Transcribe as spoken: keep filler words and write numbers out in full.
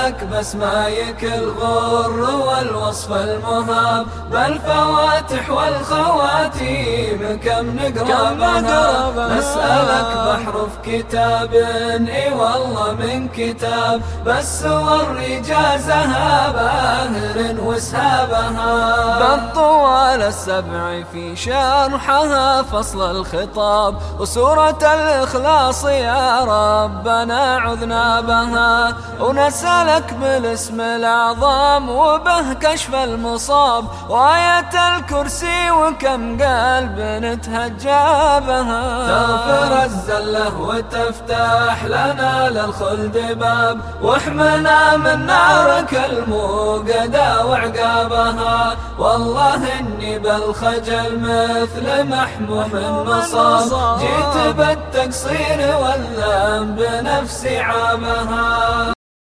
نسألك بس ما يكل غر والوصف المهاب، بالفواتح والخواتيم كم نقرأ بها. نسألك بحرف كتاب اي والله من كتاب، بس والرجازها باهر وسهابها. بالطوال السبع في شرحها فصل الخطاب، وسورة الإخلاص يا ربنا عذنا بها. ونسألك بالاسم الأعظم وبه كشف المصاب، وآية الكرسي وكم قلب نتهجى بها. تغفر الزلة وتفتح لنا للخلد باب، واحمنا من نارك الموقدة وعقابها. والله إني بالخجل مثل محموم مصاب، جيت بالتقصير والذنب نفسي عابها.